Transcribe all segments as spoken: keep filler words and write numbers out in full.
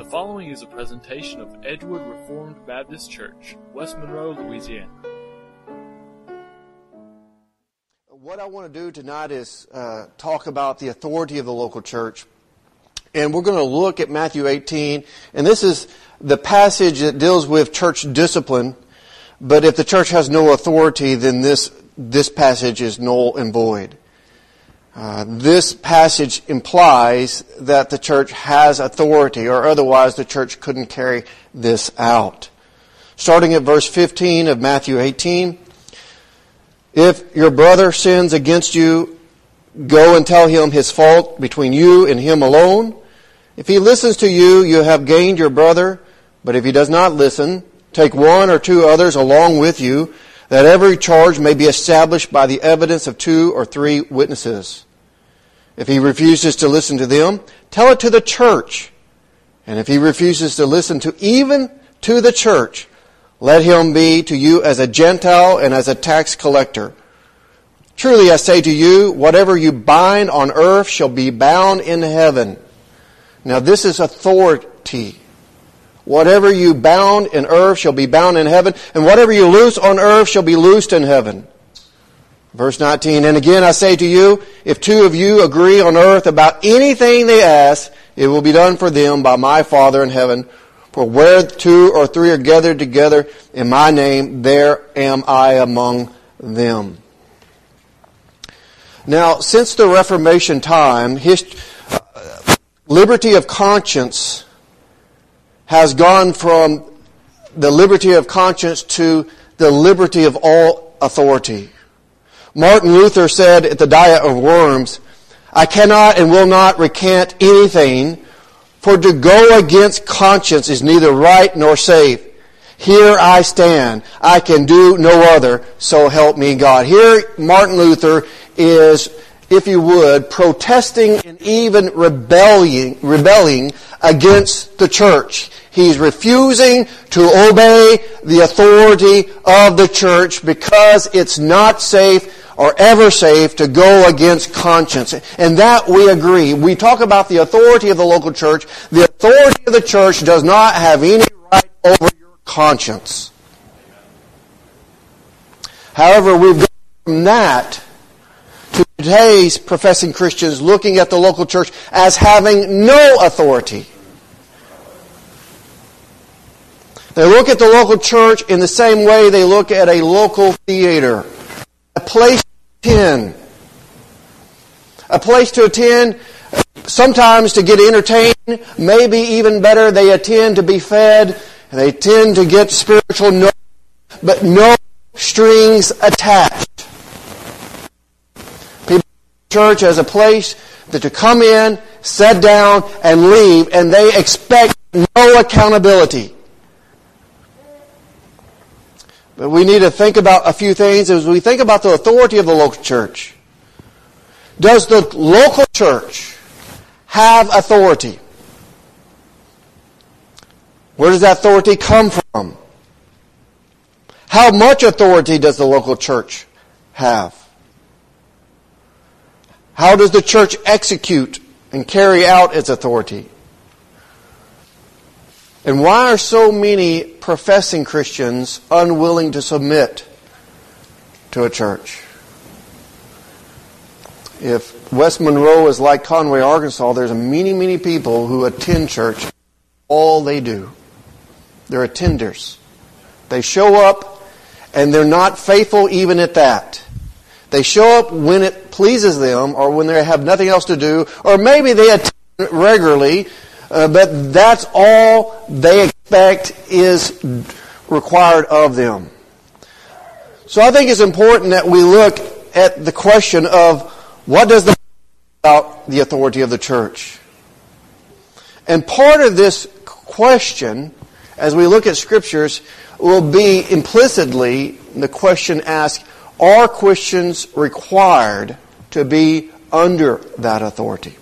following is a presentation of Edgewood Reformed Baptist Church, West Monroe, Louisiana. What I want to do tonight is uh, talk about the authority of the local church. And we're going to look at Matthew eighteen. And this is the passage that deals with church discipline. But if the church has no authority, then this, this passage is null and void. Uh, this passage implies that the church has authority, or otherwise the church couldn't carry this out. Starting at verse fifteen of Matthew eighteen. If your brother sins against you, go and tell him his fault between you and him alone. If he listens to you, you have gained your brother. But if he does not listen, take one or two others along with you, that every charge may be established by the evidence of two or three witnesses. If he refuses to listen to them, tell it to the church. And if he refuses to listen to even to the church, let him be to you as a Gentile and as a tax collector. Truly I say to you, whatever you bind on earth shall be bound in heaven. Now this is authority. Whatever you bound in earth shall be bound in heaven, and whatever you loose on earth shall be loosed in heaven. Verse nineteen, and again I say to you, if two of you agree on earth about anything they ask, it will be done for them by my Father in heaven. For where two or three are gathered together in my name, there am I among them. Now, since the Reformation time, hist- uh, liberty of conscience has gone from the liberty of conscience to the liberty of all authority. Martin Luther said at the Diet of Worms, I cannot and will not recant anything, for to go against conscience is neither right nor safe. Here I stand. I can do no other, so help me God. Here Martin Luther is, if you would, protesting and even rebelling, rebelling against the church. He's refusing to obey the authority of the church because it's not safe or ever safe to go against conscience. And that we agree. We talk about the authority of the local church. The authority of the church does not have any right over your conscience. However, we've gone from that to today's professing Christians looking at the local church as having no authority. They look at the local church in the same way they look at a local theater. A place to attend. A place to attend, sometimes to get entertained, maybe even better, they attend to be fed, and they tend to get spiritual nourishment, but no strings attached. People in church as a place that to come in, sit down, and leave, and they expect no accountability. But we need to think about a few things as we think about the authority of the local church. Does the local church have authority? Where does that authority come from? How much authority does the local church have? How does the church execute and carry out its authority? And why are so many professing Christians unwilling to submit to a church? If West Monroe is like Conway, Arkansas, there's many, many people who attend church. All they do. They're attenders. They show up and they're not faithful even at that. They show up when it pleases them or when they have nothing else to do, or maybe they attend regularly, Uh, but that's all they expect is required of them. So I think it's important that we look at the question of what does the about the authority of the church. And part of this question, as we look at scriptures, will be implicitly the question asked, are Christians required to be under that authority?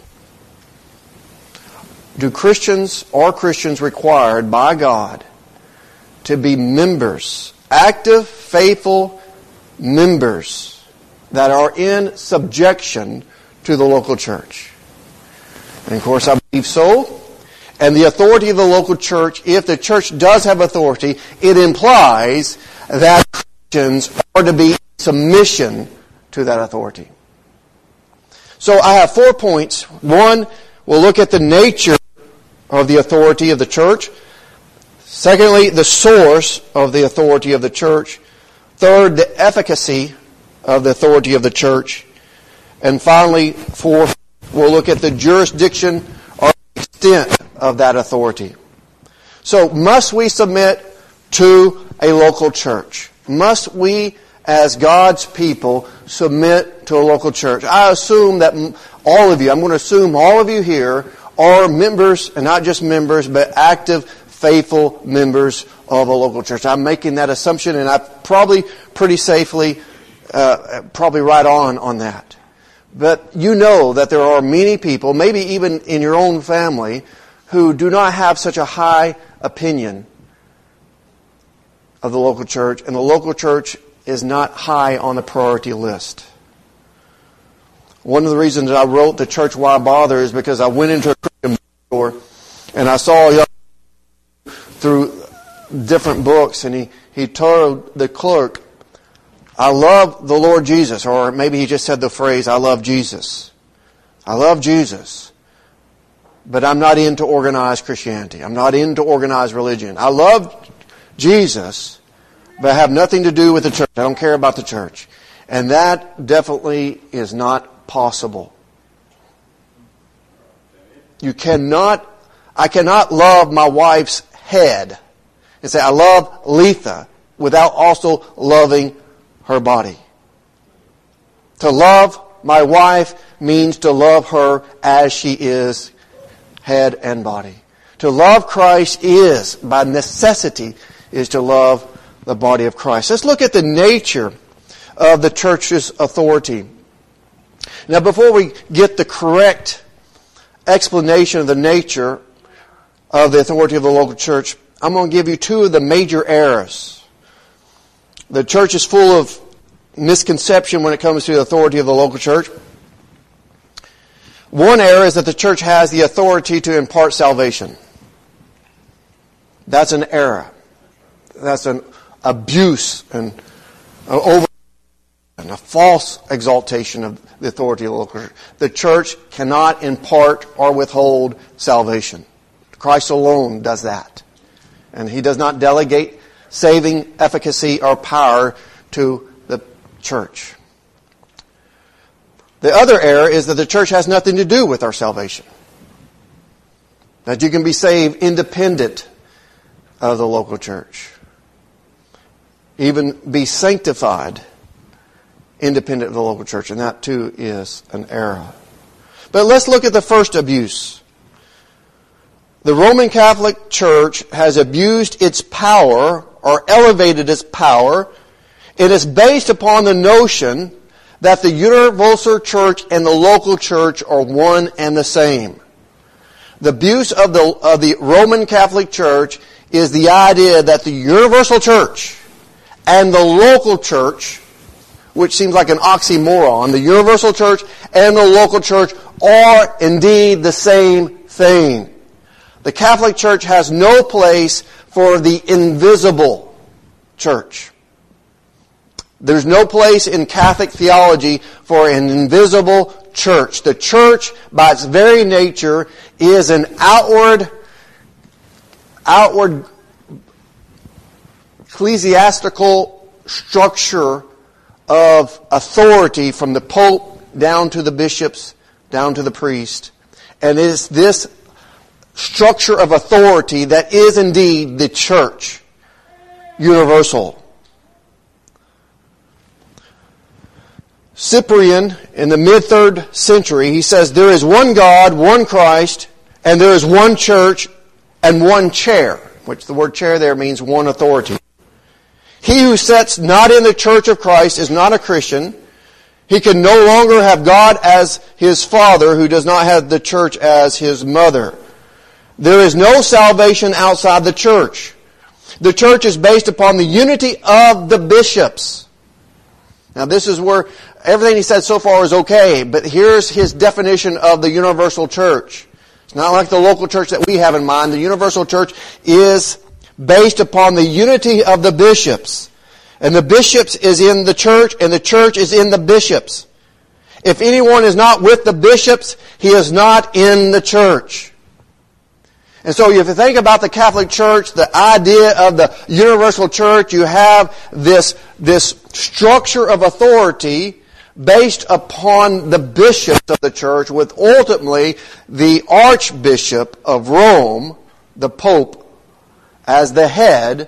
Do Christians, are Christians required by God to be members, active, faithful members that are in subjection to the local church? And of course I believe so. And the authority of the local church, if the church does have authority, it implies that Christians are to be in submission to that authority. So I have four points. One, we'll look at the nature of the authority of the church. Secondly, the source of the authority of the church. Third, the efficacy of the authority of the church. And finally, fourth, we'll look at the jurisdiction or extent of that authority. So, must we submit to a local church? Must we, as God's people, submit to a local church? I assume that all of you, I'm going to assume all of you here are members, and not just members, but active, faithful members of a local church. I'm making that assumption, and I probably pretty safely, uh, probably right on on that. But you know that there are many people, maybe even in your own family, who do not have such a high opinion of the local church, and the local church is not high on the priority list. One of the reasons I wrote The Church Why Bother is because I went into a Christian bookstore and I saw a young through different books, and he, he told the clerk, I love the Lord Jesus, or maybe he just said the phrase, I love Jesus. I love Jesus, but I'm not into organized Christianity. I'm not into organized religion. I love Jesus, but I have nothing to do with the church. I don't care about the church. And that definitely is not possible. You cannot, I cannot love my wife's head and say, I love Letha, without also loving her body. To love my wife means to love her as she is, head and body. To love Christ is, by necessity, is to love the body of Christ. Let's look at the nature of the church's authority. Now, before we get the correct explanation of the nature of the authority of the local church, I'm going to give you two of the major errors. The church is full of misconception when it comes to the authority of the local church. One error is that the church has the authority to impart salvation. That's an error. That's an abuse and an over and a false exaltation of the authority of the local church. The church cannot impart or withhold salvation. Christ alone does that. And He does not delegate saving efficacy or power to the church. The other error is that the church has nothing to do with our salvation. That you can be saved independent of the local church. Even be sanctified independent of the local church. And that too is an error. But let's look at the first abuse. The Roman Catholic Church has abused its power or elevated its power. It is based upon the notion that the universal church and the local church are one and the same. The abuse of the, of the Roman Catholic Church is the idea that the universal church and the local church, which seems like an oxymoron, the universal church and the local church are indeed the same thing. The Catholic Church has no place for the invisible church. There's no place in Catholic theology for an invisible church. The church, by its very nature, is an outward, outward ecclesiastical structure of authority from the Pope down to the bishops, down to the priest. And it is this structure of authority that is indeed the church, universal. Cyprian, in the mid-third century, he says, there is one God, one Christ, and there is one church and one chair, which the word chair there means one authority. He who sits not in the church of Christ is not a Christian. He can no longer have God as his father who does not have the church as his mother. There is no salvation outside the church. The church is based upon the unity of the bishops. Now this is where everything he said so far is okay, but here's his definition of the universal church. It's It's not like the local church that we have in mind. The universal church is based upon the unity of the bishops. And the bishops is in the church, and the church is in the bishops. If anyone is not with the bishops, he is not in the church. And so if you think about the Catholic Church, the idea of the universal church, you have this, this structure of authority based upon the bishops of the church, with ultimately the Archbishop of Rome, the Pope, as the head,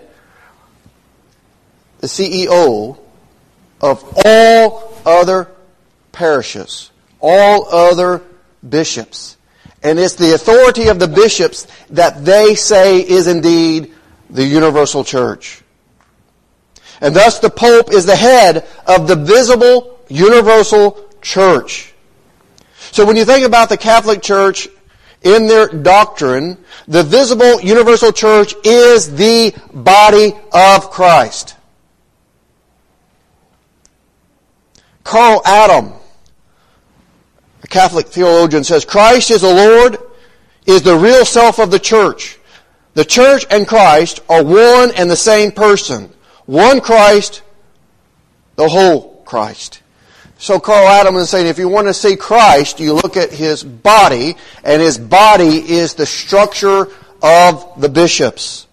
the C E O of all other parishes, all other bishops. And it's the authority of the bishops that they say is indeed the universal church. And thus the Pope is the head of the visible universal church. So when you think about the Catholic Church in their doctrine, the visible universal church is the body of Christ. Carl Adam, a Catholic theologian, says, Christ is the Lord, is the real self of the church. The church and Christ are one and the same person. One Christ, the whole Christ. So Carl Adam is saying, if you want to see Christ, you look at His body, and His body is the structure of the bishops.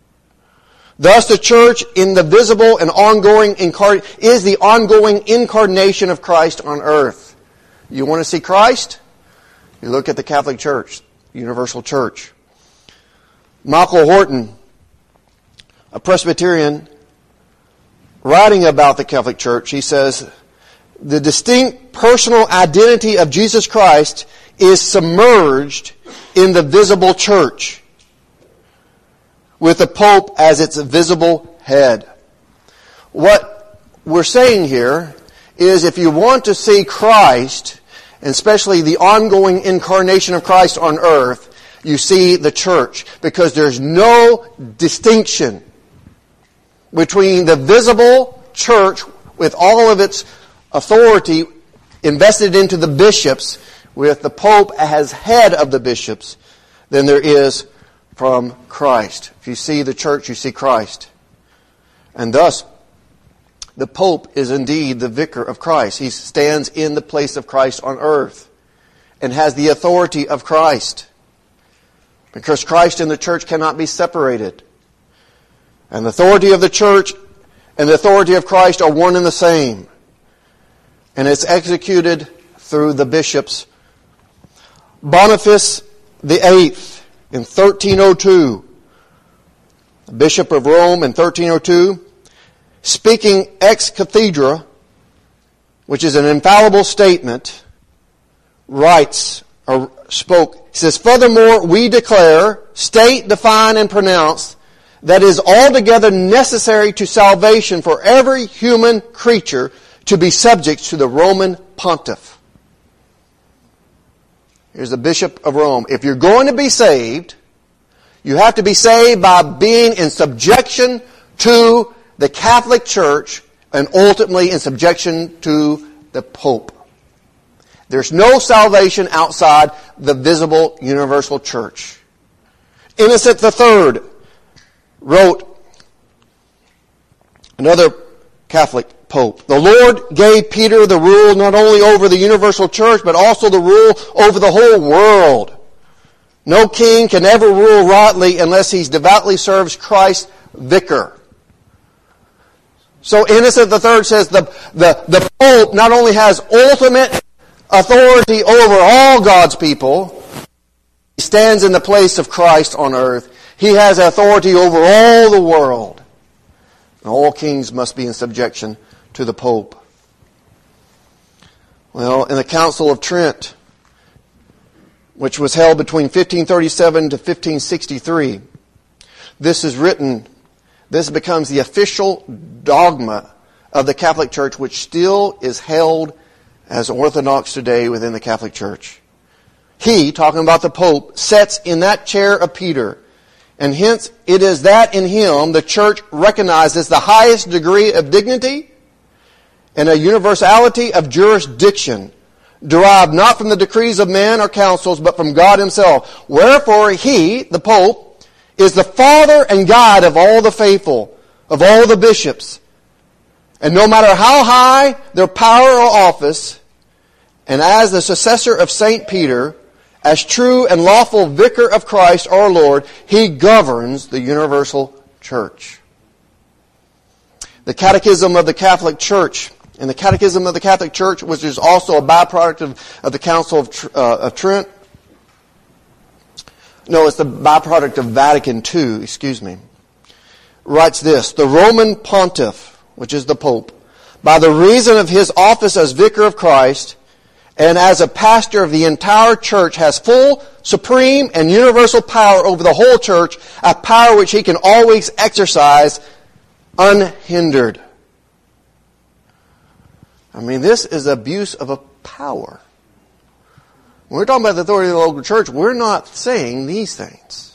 Thus the church in the visible and ongoing incarnate is the ongoing incarnation of Christ on earth. You want to see Christ? You look at the Catholic Church, universal church. Michael Horton, a Presbyterian, writing about the Catholic Church, he says, the distinct personal identity of Jesus Christ is submerged in the visible church, with the Pope as its visible head. What we're saying here is, if you want to see Christ, and especially the ongoing incarnation of Christ on earth, you see the church, because there's no distinction between the visible church with all of its authority invested into the bishops, with the Pope as head of the bishops, than there is from Christ. If you see the church, you see Christ. And thus, the Pope is indeed the vicar of Christ. He stands in the place of Christ on earth and has the authority of Christ, because Christ and the church cannot be separated. And the authority of the church and the authority of Christ are one and the same. And it's executed through the bishops. Boniface the Eighth in thirteen oh two, the Bishop of Rome in thirteen oh two, speaking ex cathedra, which is an infallible statement, writes or spoke. He says, furthermore, we declare, state, define, and pronounce that it is altogether necessary to salvation for every human creature to be subject to the Roman pontiff. Here's the Bishop of Rome. If you're going to be saved, you have to be saved by being in subjection to the Catholic Church, and ultimately in subjection to the Pope. There's no salvation outside the visible universal church. Innocent the Third wrote, another Catholic Pope, the Lord gave Peter the rule not only over the universal church, but also the rule over the whole world. No king can ever rule rightly unless he devoutly serves Christ's vicar. So Innocent the Third says the, the, the Pope not only has ultimate authority over all God's people, he stands in the place of Christ on earth. He has authority over all the world. And all kings must be in subjection to the Pope. Well, in the Council of Trent, which was held between fifteen thirty-seven to fifteen sixty-three, this is written, this becomes the official dogma of the Catholic Church, which still is held as orthodox today within the Catholic Church. He, talking about the Pope, sits in that chair of Peter, and hence it is that in him the Church recognizes the highest degree of dignity and a universality of jurisdiction, derived not from the decrees of men or councils, but from God himself. Wherefore he, the Pope, is the father and guide of all the faithful, of all the bishops. And no matter how high their power or office, and as the successor of Saint Peter, as true and lawful vicar of Christ our Lord, he governs the universal church. The Catechism of the Catholic Church, and the Catechism of the Catholic Church, which is also a byproduct of, of the Council of, uh, of Trent. No, it's the byproduct of Vatican Two, excuse me. Writes this: the Roman Pontiff, which is the Pope, by the reason of his office as vicar of Christ, and as a pastor of the entire church, has full, supreme, and universal power over the whole church, a power which he can always exercise unhindered. I mean, this is abuse of a power. When we're talking about the authority of the local church, we're not saying these things.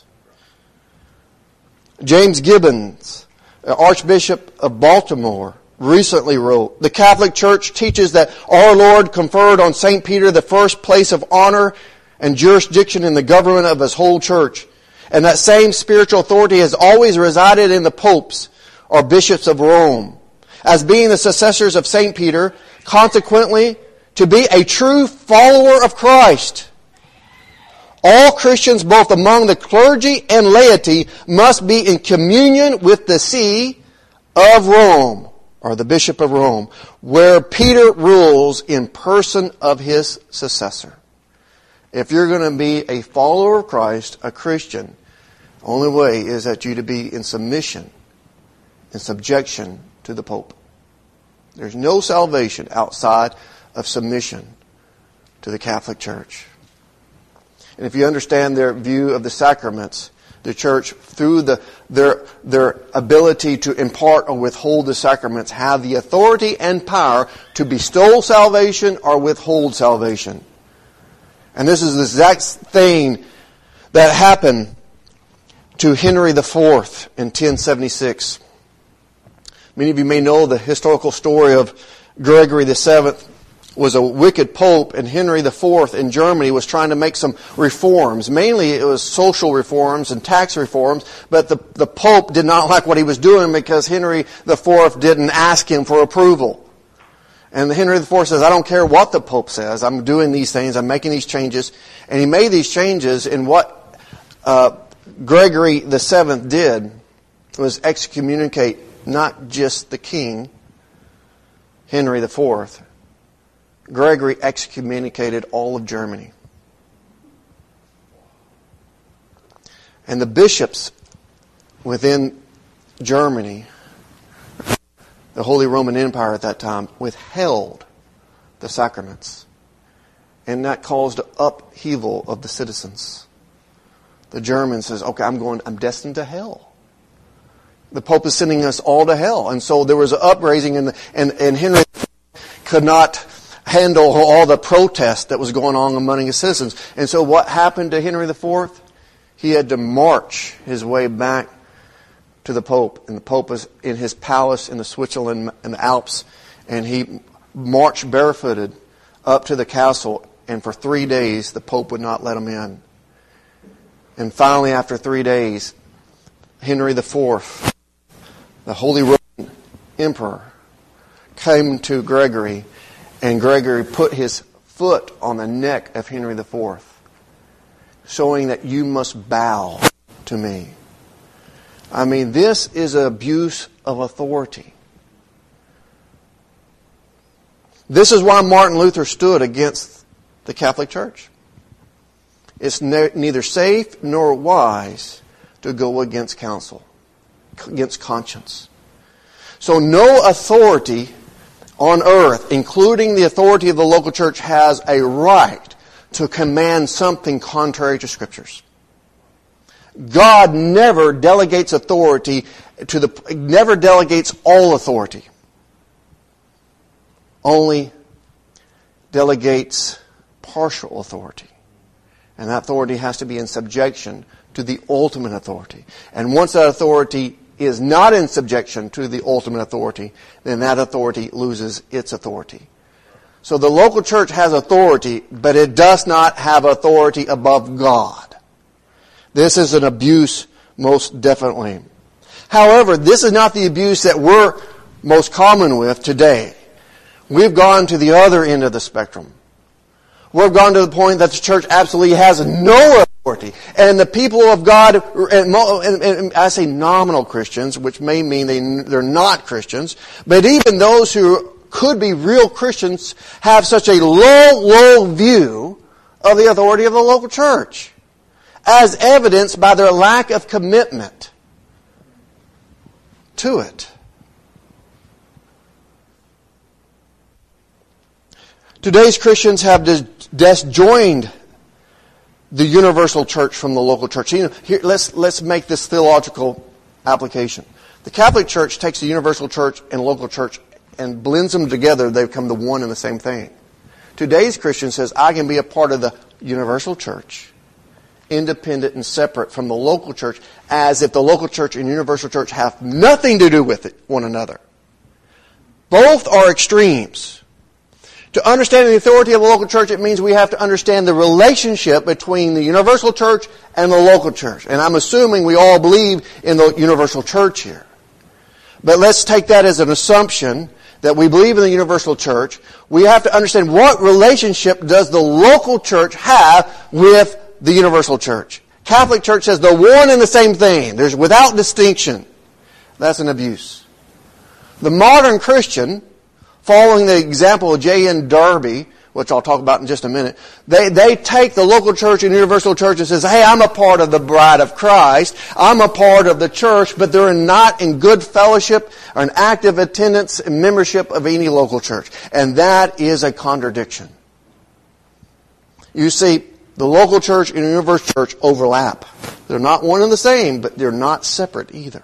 James Gibbons, Archbishop of Baltimore, recently wrote, the Catholic Church teaches that our Lord conferred on Saint Peter the first place of honor and jurisdiction in the government of his whole church, and that same spiritual authority has always resided in the popes or bishops of Rome. As being the successors of Saint Peter, consequently, to be a true follower of Christ, all Christians, both among the clergy and laity, must be in communion with the See of Rome, or the Bishop of Rome, where Peter rules in person of his successor. If you're going to be a follower of Christ, a Christian, the only way is that you to be in submission, in subjection to the Pope. There's no salvation outside of submission to the Catholic Church. And if you understand their view of the sacraments, the Church, through the, their, their ability to impart or withhold the sacraments, have the authority and power to bestow salvation or withhold salvation. And this is the exact thing that happened to Henry the Fourth in ten seventy-six. Many of you may know the historical story of Gregory the Seventh was a wicked pope, and Henry the Fourth in Germany was trying to make some reforms. Mainly it was social reforms and tax reforms, but the, the pope did not like what he was doing because Henry the Fourth didn't ask him for approval. And Henry the Fourth says, I don't care what the pope says, I'm doing these things, I'm making these changes. And he made these changes, and what uh, Gregory the Seventh did was excommunicate not just the king, Henry the Fourth. Gregory excommunicated all of Germany. And the bishops within Germany, the Holy Roman Empire at that time, withheld the sacraments. And that caused an upheaval of the citizens. The German says, okay, I'm going, I'm destined to hell. The Pope is sending us all to hell. And so there was an upraising, and, and, and Henry could not handle all the protest that was going on among his citizens. And so what happened to Henry the Fourth? He had to march his way back to the Pope. And the Pope was in his palace in the Switzerland in the Alps. And he marched barefooted up to the castle. And for three days, the Pope would not let him in. And finally, after three days, Henry the Fourth, the Holy Roman Emperor, came to Gregory, and Gregory put his foot on the neck of Henry the Fourth, showing that you must bow to me. I mean, this is an abuse of authority. This is why Martin Luther stood against the Catholic Church. It's ne- neither safe nor wise to go against counsel, against conscience. So no authority on earth, including the authority of the local church, has a right to command something contrary to Scriptures. God never delegates authority to the, never delegates all authority. Only delegates partial authority. And that authority has to be in subjection to the ultimate authority. And once that authority is not in subjection to the ultimate authority, then that authority loses its authority. So the local church has authority, but it does not have authority above God. This is an abuse, most definitely. However, this is not the abuse that we're most common with today. We've gone to the other end of the spectrum. We've gone to the point that the church absolutely has no authority. And the people of God, and, and, and I say nominal Christians, which may mean they, they're not Christians, but even those who could be real Christians have such a low, low view of the authority of the local church, as evidenced by their lack of commitment to it. Today's Christians have disjoined the universal church from the local church. You know, here, let's let's make this theological application. The Catholic Church takes the universal church and local church and blends them together. They become the one and the same thing. Today's Christian says, I can be a part of the universal church, independent and separate from the local church, as if the local church and universal church have nothing to do with it, one another. Both are extremes. To understand the authority of the local church, it means we have to understand the relationship between the universal church and the local church. And I'm assuming we all believe in the universal church here. But let's take that as an assumption that we believe in the universal church. We have to understand what relationship does the local church have with the universal church. Catholic Church says they're one and the same thing. There's without distinction. That's an abuse. The modern Christian, following the example of J N Darby, which I'll talk about in just a minute, they, they take the local church and universal church and says, hey, I'm a part of the bride of Christ. I'm a part of the church, but they're not in good fellowship or an active attendance and membership of any local church. And that is a contradiction. You see, the local church and the universal church overlap. They're not one and the same, but they're not separate either.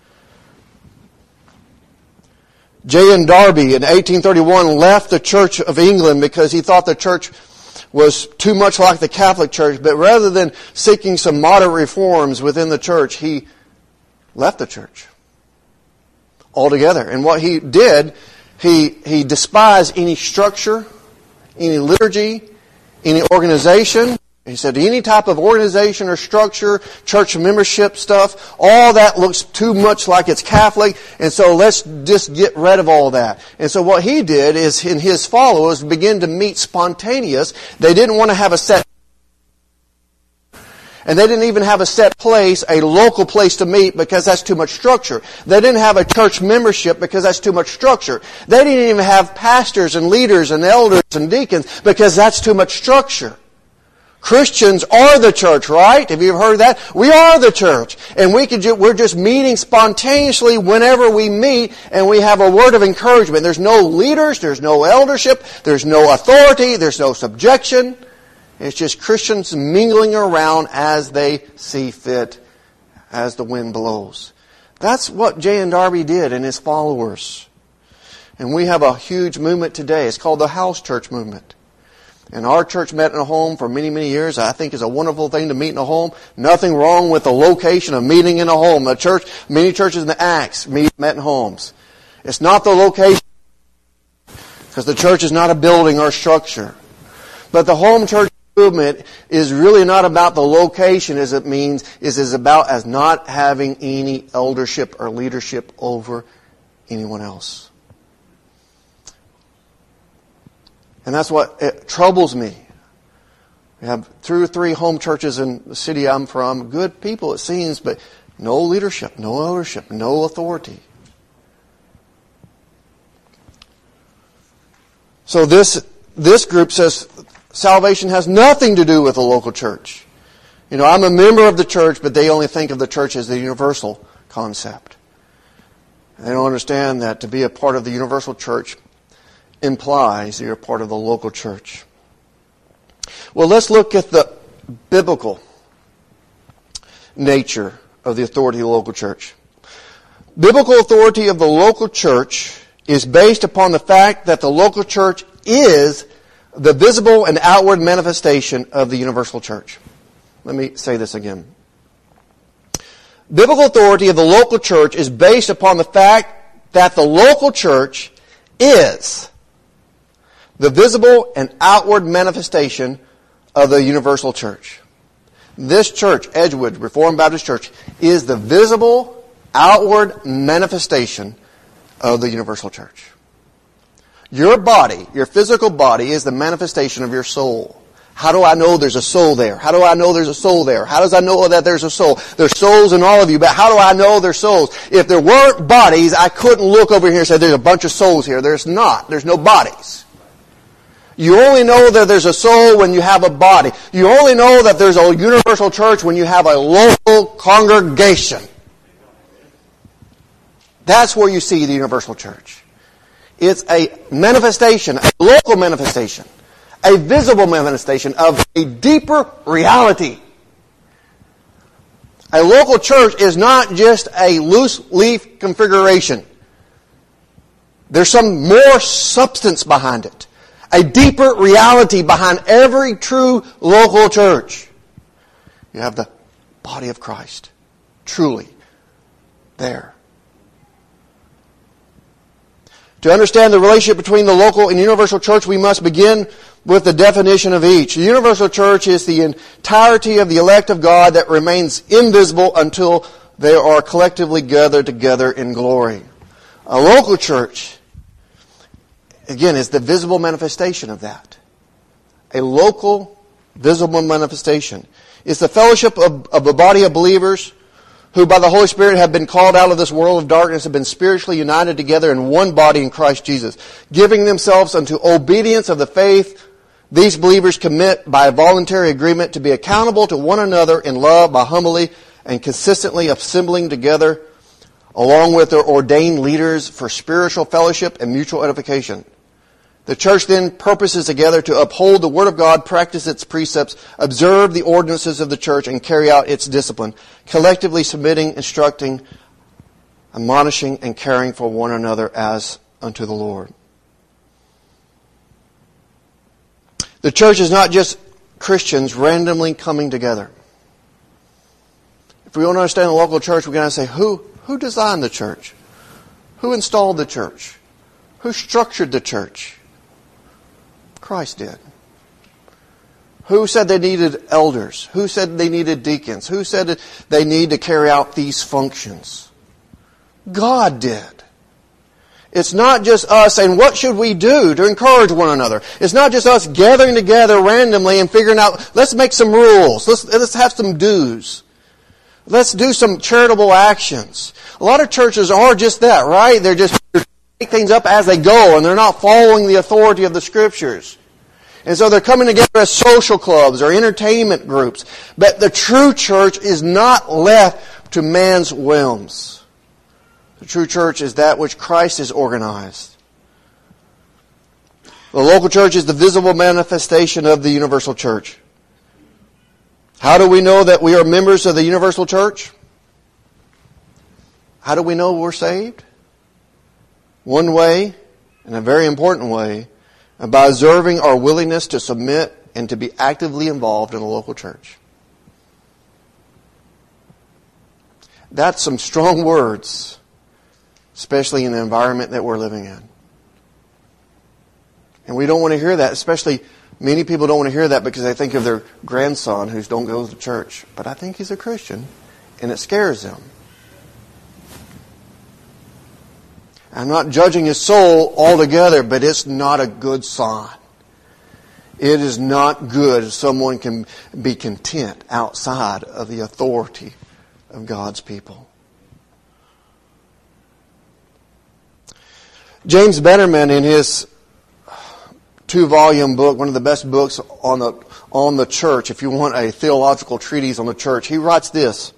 J N Darby in eighteen thirty-one left the Church of England because he thought the church was too much like the Catholic Church, but rather than seeking some moderate reforms within the church, he left the church altogether. And what he did, he, he despised any structure, any liturgy, any organization. He said any type of organization or structure, church membership stuff, all that looks too much like it's Catholic, and so let's just get rid of all that. And so what he did is, in his followers began to meet spontaneous. They didn't want to have a set, and they didn't even have a set place, a local place to meet, because that's too much structure. They didn't have a church membership because that's too much structure. They didn't even have pastors and leaders and elders and deacons because that's too much structure. Christians are the church, right? Have you ever heard that? We are the church. And we could ju- we're just meeting spontaneously whenever we meet, and we have a word of encouragement. There's no leaders, there's no eldership, there's no authority, there's no subjection. It's just Christians mingling around as they see fit, as the wind blows. That's what J N Darby did and his followers. And we have a huge movement today. It's called the house church movement. And our church met in a home for many, many years. I think it's a wonderful thing to meet in a home. Nothing wrong with the location of meeting in a home. The church, many churches in the Acts meet, met in homes. It's not the location, because the church is not a building or structure. But the home church movement is really not about the location, as it means, is is about as not having any eldership or leadership over anyone else. And that's what it troubles me. We have two or three home churches in the city I'm from. Good people, it seems, but no leadership, no eldership, no authority. So this this group says salvation has nothing to do with the local church. You know, I'm a member of the church, but they only think of the church as the universal concept. They don't understand that to be a part of the universal church implies you're part of the local church. Well, let's look at the biblical nature of the authority of the local church. Biblical authority of the local church is based upon the fact that the local church is the visible and outward manifestation of the universal church. Let me say this again. Biblical authority of the local church is based upon the fact that the local church is the visible and outward manifestation of the universal church. This church, Edgewood Reformed Baptist Church, is the visible, outward manifestation of the universal church. Your body, your physical body, is the manifestation of your soul. How do I know there's a soul there? How do I know there's a soul there? How does I know that there's a soul? There's souls in all of you, but how do I know there's souls? If there weren't bodies, I couldn't look over here and say there's a bunch of souls here. There's not. There's no bodies. You only know that there's a soul when you have a body. You only know that there's a universal church when you have a local congregation. That's where you see the universal church. It's a manifestation, a local manifestation, a visible manifestation of a deeper reality. A local church is not just a loose leaf configuration. There's some more substance behind it. A deeper reality behind every true local church. You have the body of Christ. Truly. There. To understand the relationship between the local and universal church, we must begin with the definition of each. The universal church is the entirety of the elect of God that remains invisible until they are collectively gathered together in glory. A local church, again, is the visible manifestation of that. A local, visible manifestation. It's the fellowship of, of a body of believers who by the Holy Spirit have been called out of this world of darkness, have been spiritually united together in one body in Christ Jesus, giving themselves unto obedience of the faith. These believers commit by a voluntary agreement to be accountable to one another in love by humbly and consistently assembling together along with their ordained leaders for spiritual fellowship and mutual edification. The church then purposes together to uphold the Word of God, practice its precepts, observe the ordinances of the church, and carry out its discipline, collectively submitting, instructing, admonishing, and caring for one another as unto the Lord. The church is not just Christians randomly coming together. If we want to understand the local church, we're going to say, who, who designed the church? Who installed the church? Who structured the church? Christ did. Who said they needed elders? Who said they needed deacons? Who said that they need to carry out these functions? God did. It's not just us saying, what should we do to encourage one another? It's not just us gathering together randomly and figuring out, let's make some rules. Let's, let's have some dues. Let's do some charitable actions. A lot of churches are just that, right? They're just make things up as they go, and they're not following the authority of the Scriptures. And so they're coming together as social clubs or entertainment groups. But the true church is not left to man's whims. The true church is that which Christ has organized. The local church is the visible manifestation of the universal church. How do we know that we are members of the universal church? How do we know we're saved? One way, and a very important way, by observing our willingness to submit and to be actively involved in a local church. That's some strong words, especially in the environment that we're living in. And we don't want to hear that, especially many people don't want to hear that because they think of their grandson who don't go to church. But I think he's a Christian, and it scares them. I'm not judging his soul altogether, but it's not a good sign. It is not good if someone can be content outside of the authority of God's people. James Betterman, in his two-volume book, one of the best books on the on the church, if you want a theological treatise on the church, he writes this.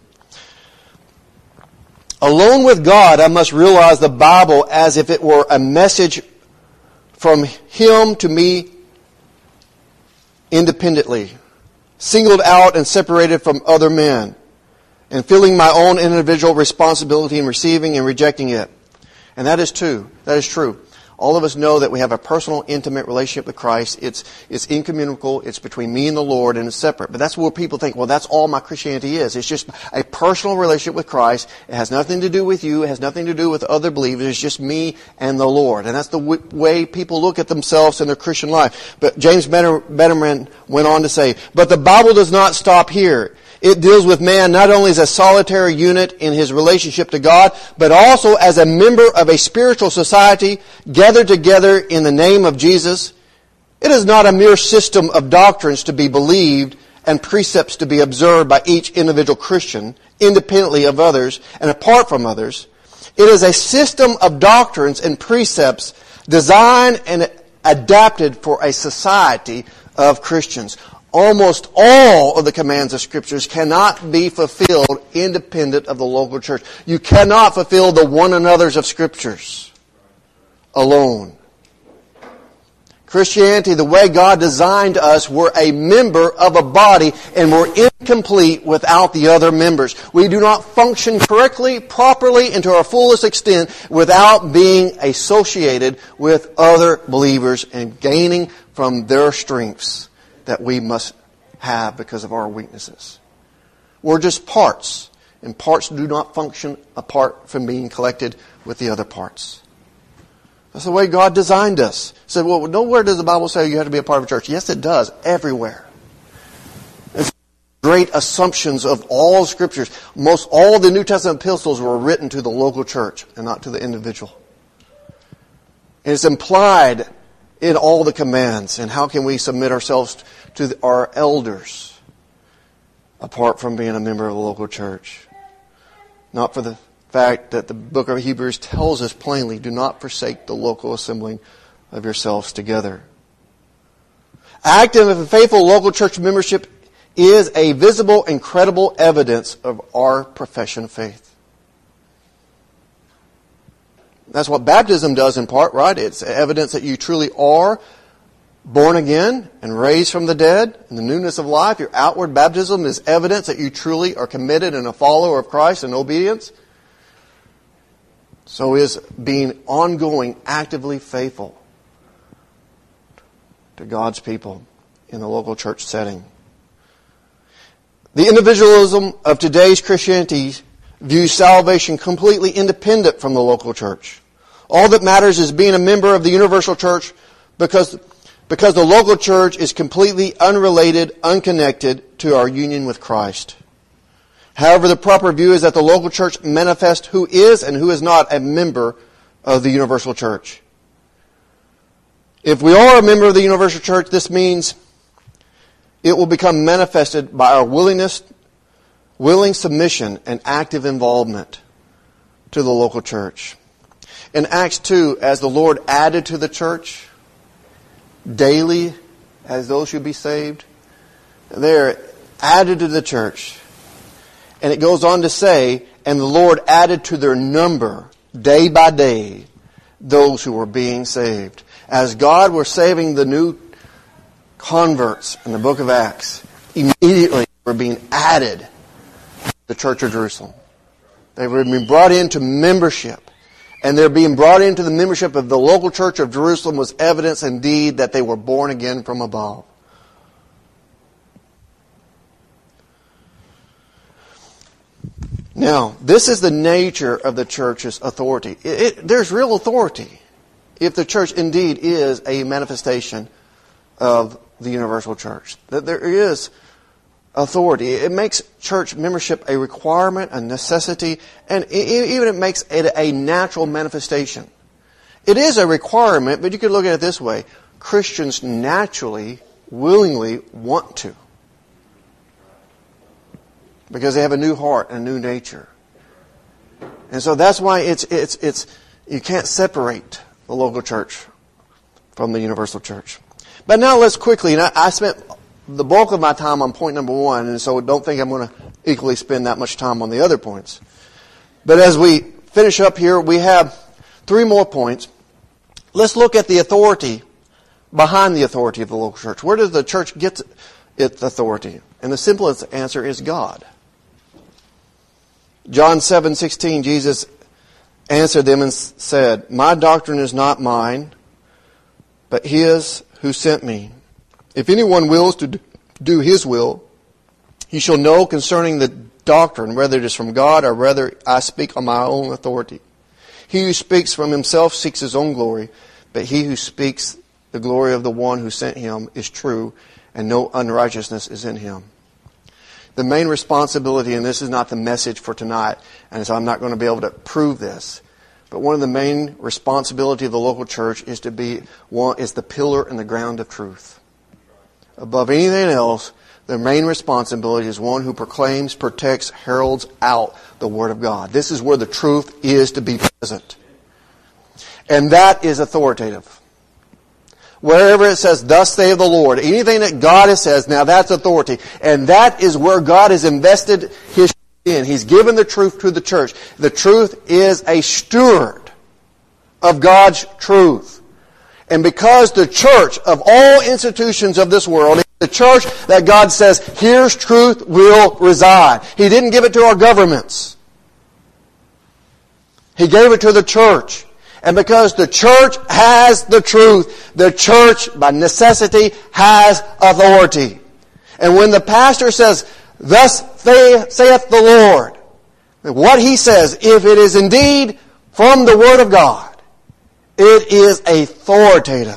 Alone with God, I must realize the Bible as if it were a message from Him to me independently, singled out and separated from other men, and feeling my own individual responsibility in receiving and rejecting it. And that is true. That is true. All of us know that we have a personal, intimate relationship with Christ. It's, it's incommunicable. It's between me and the Lord, and it's separate. But that's where people think, well, that's all my Christianity is. It's just a personal relationship with Christ. It has nothing to do with you. It has nothing to do with other believers. It's just me and the Lord. And that's the w- way people look at themselves in their Christian life. But James Betterman went on to say, but the Bible does not stop here. It deals with man not only as a solitary unit in his relationship to God, but also as a member of a spiritual society gathered together in the name of Jesus. It is not a mere system of doctrines to be believed and precepts to be observed by each individual Christian, independently of others and apart from others. It is a system of doctrines and precepts designed and adapted for a society of Christians. Almost all of the commands of Scriptures cannot be fulfilled independent of the local church. You cannot fulfill the one another's of Scriptures alone. Christianity, the way God designed us, we're a member of a body and we're incomplete without the other members. We do not function correctly, properly, and to our fullest extent without being associated with other believers and gaining from their strengths that we must have because of our weaknesses. We're just parts, and parts do not function apart from being collected with the other parts. That's the way God designed us. So, well, nowhere does the Bible say you have to be a part of a church. Yes, it does. Everywhere. It's great assumptions of all Scriptures. Most all the New Testament epistles were written to the local church and not to the individual. And it's implied in all the commands. And how can we submit ourselves to the, our elders apart from being a member of a local church? Not for the fact that the book of Hebrews tells us plainly, do not forsake the local assembling of yourselves together. Active and faithful local church membership is a visible and credible evidence of our profession of faith. That's what baptism does in part, right? It's evidence that you truly are born again and raised from the dead in the newness of life. Your outward baptism is evidence that you truly are committed and a follower of Christ in obedience. So is being ongoing, actively faithful to God's people in the local church setting. The individualism of today's Christianity views salvation completely independent from the local church. All that matters is being a member of the universal church because, because the local church is completely unrelated, unconnected to our union with Christ. However, the proper view is that the local church manifests who is and who is not a member of the universal church. If we are a member of the universal church, this means it will become manifested by our willingness, willing submission and active involvement to the local church. In Acts two, as the Lord added to the church daily as those should be saved, they're added to the church. And it goes on to say, and the Lord added to their number day by day those who were being saved. As God were saving the new converts in the book of Acts, immediately were being added to the church of Jerusalem. They were being brought into membership. And their being brought into the membership of the local church of Jerusalem was evidence indeed that they were born again from above. Now, this is the nature of the church's authority. It, it, there's real authority if the church indeed is a manifestation of the universal church. That there is authority. It makes church membership a requirement, a necessity, and even it makes it a natural manifestation. It is a requirement, but you could look at it this way. Christians naturally, willingly want to. Because they have a new heart and a new nature. And so that's why it's it's it's you can't separate the local church from the universal church. But now let's quickly, and I, I spent the bulk of my time on point number one, and so don't think I'm going to equally spend that much time on the other points. But as we finish up here, we have three more points. Let's look at the authority behind the authority of the local church. Where does the church get its authority? And the simplest answer is God. John seven sixteen, Jesus answered them and said, My doctrine is not mine, but His who sent me. If anyone wills to do His will, he shall know concerning the doctrine, whether it is from God or whether I speak on my own authority. He who speaks from himself seeks his own glory, but he who speaks the glory of the one who sent him is true, and no unrighteousness is in him. The main responsibility, and this is not the message for tonight, and so I'm not going to be able to prove this, but one of the main responsibility of the local church is to be one is the pillar and the ground of truth. Above anything else, the main responsibility is one who proclaims, protects, heralds out the Word of God. This is where the truth is to be present. And that is authoritative. Wherever it says, thus saith the Lord, anything that God has says, now that's authority. And that is where God has invested His in. He's given the truth to the church. The truth is a steward of God's truth. And because the church of all institutions of this world is the church that God says, here's truth will reside. He didn't give it to our governments. He gave it to the church. And because the church has the truth, the church, by necessity, has authority. And when the pastor says, thus saith the Lord, what he says, if it is indeed from the Word of God, it is authoritative.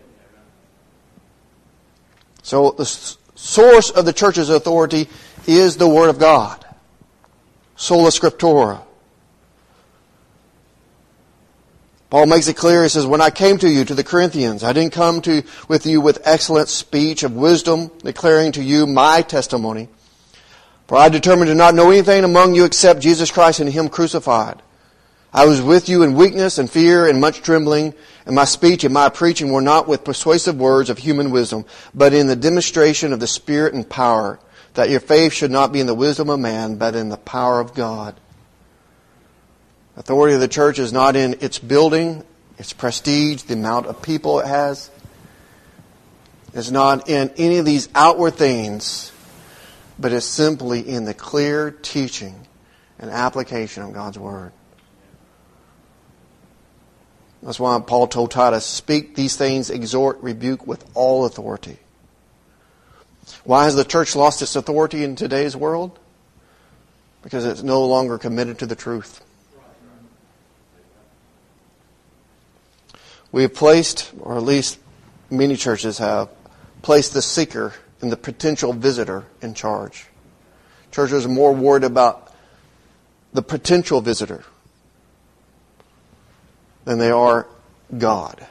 So the source of the church's authority is the Word of God. Sola Scriptura. Paul makes it clear, he says, when I came to you, to the Corinthians, I didn't come to with you with excellent speech of wisdom, declaring to you my testimony. For I determined to not know anything among you except Jesus Christ and Him crucified. I was with you in weakness and fear and much trembling, and my speech and my preaching were not with persuasive words of human wisdom, but in the demonstration of the Spirit and power, that your faith should not be in the wisdom of man, but in the power of God. Authority of the church is not in its building, its prestige, the amount of people it has. It's not in any of these outward things, but it's simply in the clear teaching and application of God's Word. That's why Paul told Titus, speak these things, exhort, rebuke with all authority. Why has the church lost its authority in today's world? Because it's no longer committed to the truth. We have placed, or at least many churches have, placed the seeker and the potential visitor in charge. Churches are more worried about the potential visitor than they are God.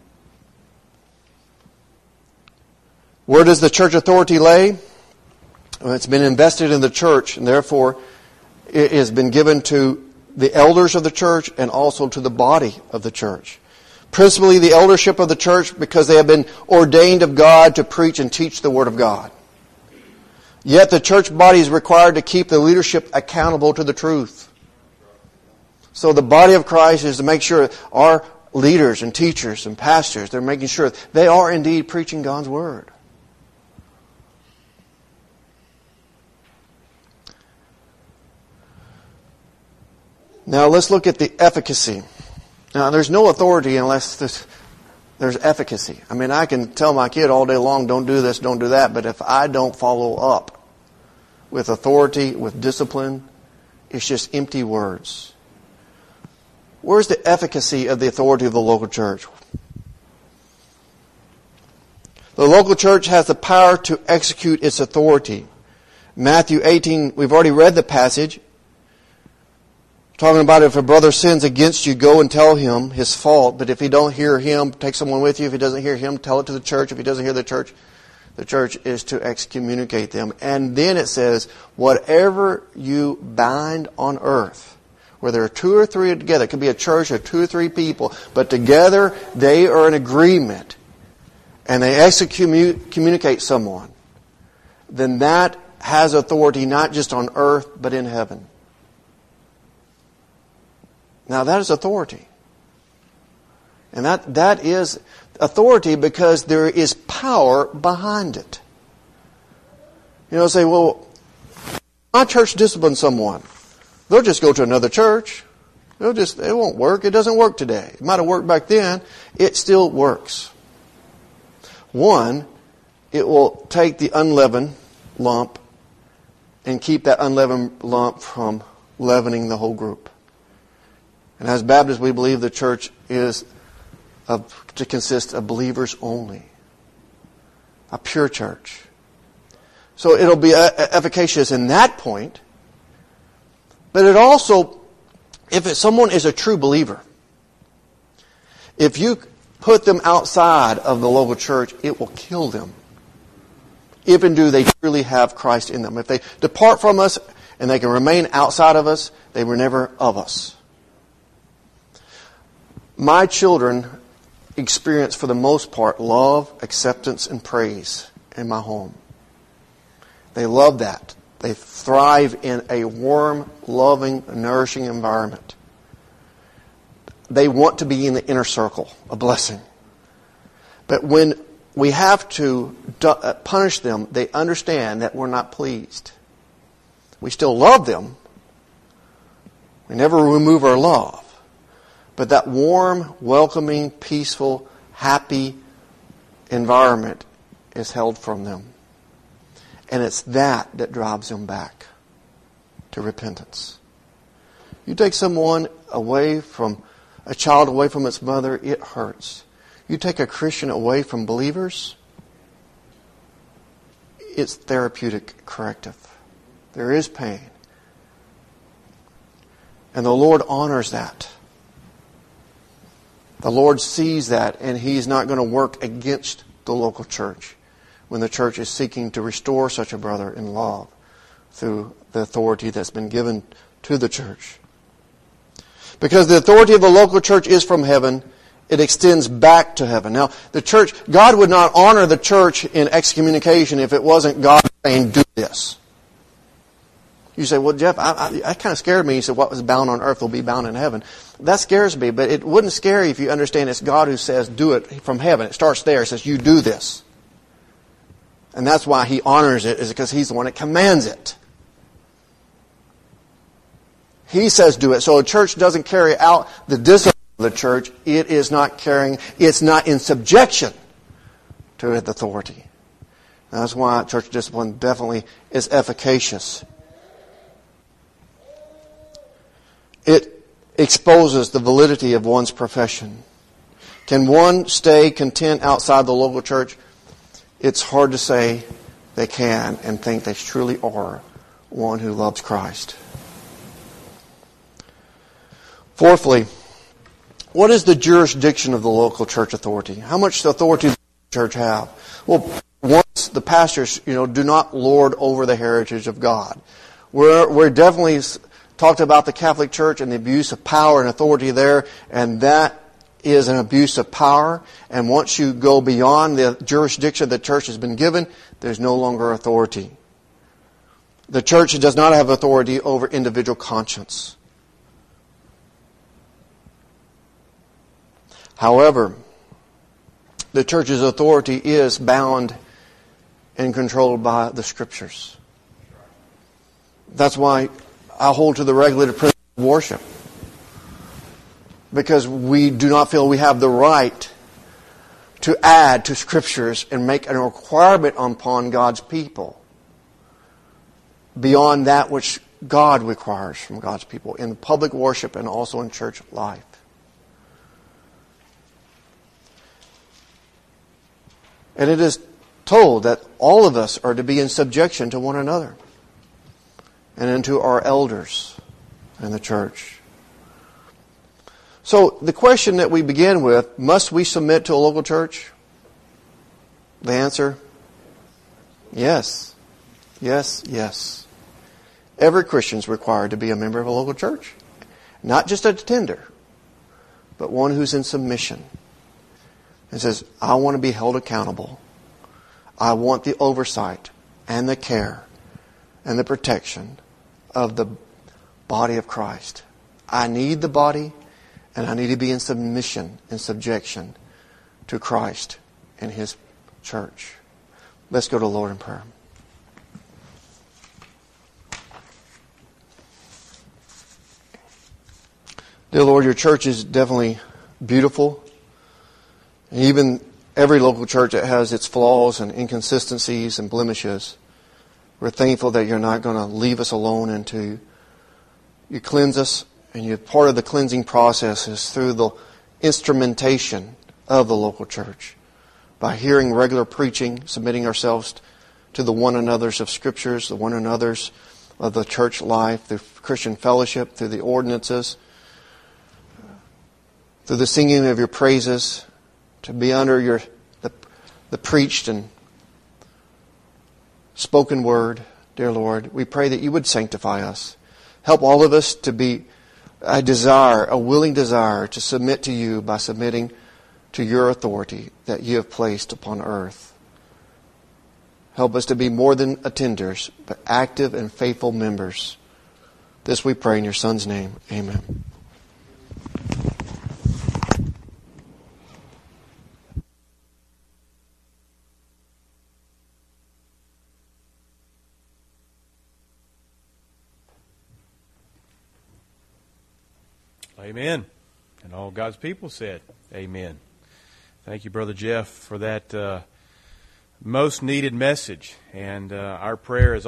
Where does the church authority lay? Well, it's been invested in the church, and therefore it has been given to the elders of the church and also to the body of the church. Principally the eldership of the church, because they have been ordained of God to preach and teach the Word of God. Yet the church body is required to keep the leadership accountable to the truth. So the body of Christ is to make sure our leaders and teachers and pastors, they're making sure they are indeed preaching God's Word. Now let's look at the efficacy. Now there's no authority unless there's, there's efficacy. I mean, I can tell my kid all day long, don't do this, don't do that, but if I don't follow up with authority, with discipline, it's just empty words. Where's the efficacy of the authority of the local church? The local church has the power to execute its authority. Matthew eighteen, we've already read the passage. Talking about if a brother sins against you, go and tell him his fault. But if you don't hear him, take someone with you. If he doesn't hear him, tell it to the church. If he doesn't hear the church, the church is to excommunicate them. And then it says, whatever you bind on earth, where there are two or three together, it could be a church of two or three people, but together they are in agreement and they excommunicate someone, then that has authority not just on earth, but in heaven. Now that is authority. And that, that is authority because there is power behind it. You know, say, well, my church disciplines someone. They'll just go to another church. It'll just, it won't work. It doesn't work today. It might have worked back then. It still works. One, it will take the unleavened lump and keep that unleavened lump from leavening the whole group. And as Baptists, we believe the church is of, to consist of believers only. A pure church. So it'll be efficacious in that point. But it also, if it, someone is a true believer, if you put them outside of the local church, it will kill them. Even do they truly have Christ in them. If they depart from us and they can remain outside of us, they were never of us. My children experience, for the most part, love, acceptance, and praise in my home. They love that. They thrive in a warm, loving, nourishing environment. They want to be in the inner circle, a blessing. But when we have to punish them, they understand that we're not pleased. We still love them. We never remove our love. But that warm, welcoming, peaceful, happy environment is held from them. And it's that that drives them back to repentance. You take someone away from, a child away from its mother, it hurts. You take a Christian away from believers, it's therapeutic corrective. There is pain. And the Lord honors that. The Lord sees that, and He's not going to work against the local church when the church is seeking to restore such a brother in love through the authority that's been given to the church. Because the authority of the local church is from heaven, it extends back to heaven. Now, the church, God would not honor the church in excommunication if it wasn't God saying, do this. You say, well, Jeff, I, I, that kind of scared me. You said, what was bound on earth will be bound in heaven. That scares me, but it wouldn't scare you if you understand it's God who says, do it from heaven. It starts there. It says, you do this. And that's why He honors it, is because He's the one that commands it. He says do it. So a church doesn't carry out the discipline of the church. It is not carrying, it's not in subjection to its authority. And that's why church discipline definitely is efficacious. It exposes the validity of one's profession. Can one stay content outside the local church? It's hard to say they can and think they truly are one who loves Christ. Fourthly, what is the jurisdiction of the local church authority? How much authority does the church have? Well, once the pastors, you know, do not lord over the heritage of God. We're, we're definitely talked about the Catholic Church and the abuse of power and authority there, and that is an abuse of power. And once you go beyond the jurisdiction the church has been given, there's no longer authority. The church does not have authority over individual conscience. However, the church's authority is bound and controlled by the Scriptures. That's why I hold to the regulated principle of worship. Because we do not feel we have the right to add to Scriptures and make a requirement upon God's people beyond that which God requires from God's people in public worship and also in church life. And it is told that all of us are to be in subjection to one another and unto our elders in the church. So the question that we begin with, must we submit to a local church? The answer, yes. Yes, yes. Every Christian is required to be a member of a local church. Not just a attender, but one who's in submission. And says, I want to be held accountable. I want the oversight and the care and the protection of the body of Christ. I need the body, and I need to be in submission and subjection to Christ and His church. Let's go to the Lord in prayer. Dear Lord, your church is definitely beautiful. And even every local church that has its flaws and inconsistencies and blemishes, we're thankful that you're not going to leave us alone and to you cleanse us. And you part of the cleansing process is through the instrumentation of the local church. By hearing regular preaching, submitting ourselves to the one another's of Scriptures, the one another's of the church life, through Christian fellowship, through the ordinances, through the singing of your praises, to be under your the, the preached and spoken word, dear Lord. We pray that you would sanctify us. Help all of us to be a desire, a willing desire to submit to you by submitting to your authority that you have placed upon earth. Help us to be more than attenders, but active and faithful members. This we pray in your Son's name. Amen. Amen. And all God's people said, amen. Thank you, Brother Jeff, for that uh, most needed message. And uh, our prayer is